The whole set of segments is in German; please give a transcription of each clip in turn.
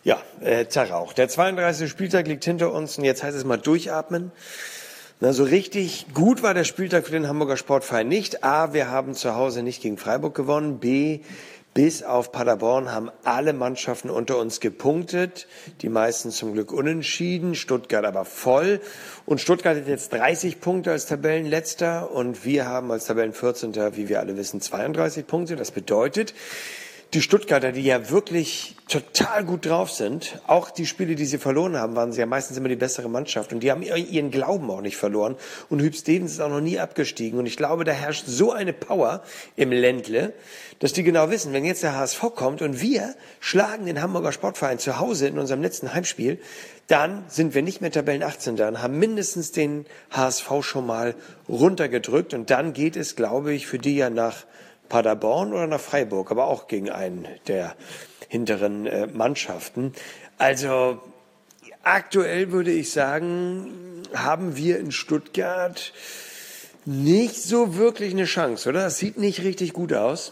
Zerrauch. Der 32. Spieltag liegt hinter uns und jetzt heißt es mal durchatmen. Na, so richtig gut war der Spieltag für den Hamburger Sportverein nicht. A, wir haben zu Hause nicht gegen Freiburg gewonnen. B, bis auf Paderborn haben alle Mannschaften unter uns gepunktet. Die meisten zum Glück unentschieden. Stuttgart aber voll. Und Stuttgart hat jetzt 30 Punkte als Tabellenletzter. Und wir haben als Tabellenvierzehnter, wie wir alle wissen, 32 Punkte. Das bedeutet, die Stuttgarter, die ja wirklich total gut drauf sind, auch die Spiele, die sie verloren haben, waren sie ja meistens immer die bessere Mannschaft. Und die haben ihren Glauben auch nicht verloren. Und Hüb Stevens ist auch noch nie abgestiegen. Und ich glaube, da herrscht so eine Power im Ländle, dass die genau wissen, wenn jetzt der HSV kommt und wir schlagen den Hamburger Sportverein zu Hause in unserem letzten Heimspiel, dann sind wir nicht mehr Tabellen 18. Dann haben mindestens den HSV schon mal runtergedrückt. Und dann geht es, glaube ich, für die ja nach Paderborn oder nach Freiburg, aber auch gegen einen der hinteren Mannschaften. Also aktuell würde ich sagen, haben wir in Stuttgart nicht so wirklich eine Chance, oder? Das sieht nicht richtig gut aus.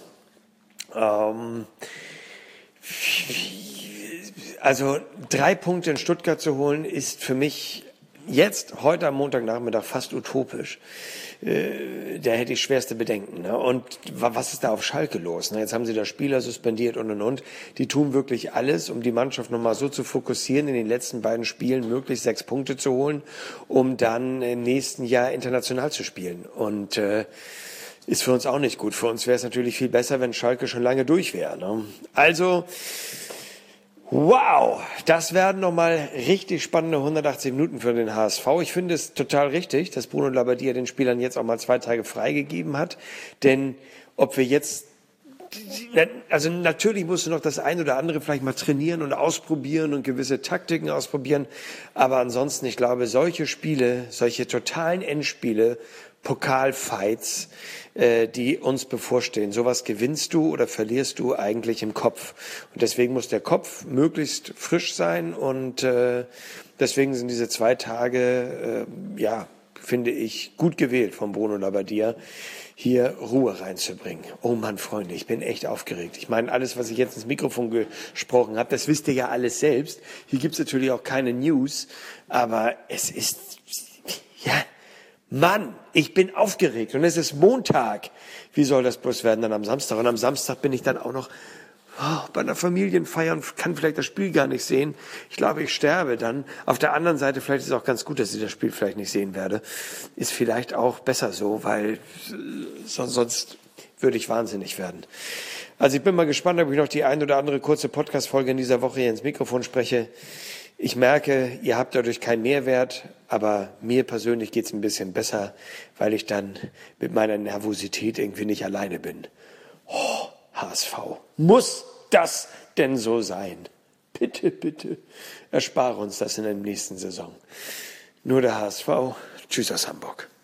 Also 3 Punkte in Stuttgart zu holen, ist für mich jetzt, heute am Montagnachmittag, fast utopisch. Da hätte ich schwerste Bedenken. Ne? Und was ist da auf Schalke los? Ne? Jetzt haben sie da Spieler suspendiert und. Die tun wirklich alles, um die Mannschaft nochmal so zu fokussieren, in den letzten beiden Spielen möglichst 6 Punkte zu holen, um dann im nächsten Jahr international zu spielen. Und ist für uns auch nicht gut. Für uns wäre es natürlich viel besser, wenn Schalke schon lange durch wäre. Ne? Also, wow, das werden nochmal richtig spannende 180 Minuten für den HSV. Ich finde es total richtig, dass Bruno Labbadia den Spielern jetzt auch mal 2 Tage freigegeben hat. Denn ob wir jetzt, also natürlich musst du noch das ein oder andere vielleicht mal trainieren und ausprobieren und gewisse Taktiken ausprobieren. Aber ansonsten, ich glaube, solche Spiele, solche totalen Endspiele, Pokalfights, die uns bevorstehen. Sowas gewinnst du oder verlierst du eigentlich im Kopf. Und deswegen muss der Kopf möglichst frisch sein und deswegen sind diese 2 Tage, finde ich, gut gewählt von Bruno Labbadia, hier Ruhe reinzubringen. Oh Mann, Freunde, ich bin echt aufgeregt. Ich meine, alles, was ich jetzt ins Mikrofon gesprochen habe, das wisst ihr ja alles selbst. Hier gibt's natürlich auch keine News, aber es ist, Mann, ich bin aufgeregt und es ist Montag. Wie soll das bloß werden dann am Samstag? Und am Samstag bin ich dann auch noch bei einer Familienfeier und kann vielleicht das Spiel gar nicht sehen. Ich glaube, ich sterbe dann. Auf der anderen Seite, vielleicht ist es auch ganz gut, dass ich das Spiel vielleicht nicht sehen werde. Ist vielleicht auch besser so, weil sonst würde ich wahnsinnig werden. Also ich bin mal gespannt, ob ich noch die ein oder andere kurze Podcast-Folge in dieser Woche hier ins Mikrofon spreche. Ich merke, ihr habt dadurch keinen Mehrwert, aber mir persönlich geht's ein bisschen besser, weil ich dann mit meiner Nervosität irgendwie nicht alleine bin. Oh, HSV, muss das denn so sein? Bitte, bitte, erspare uns das in der nächsten Saison. Nur der HSV. Tschüss aus Hamburg.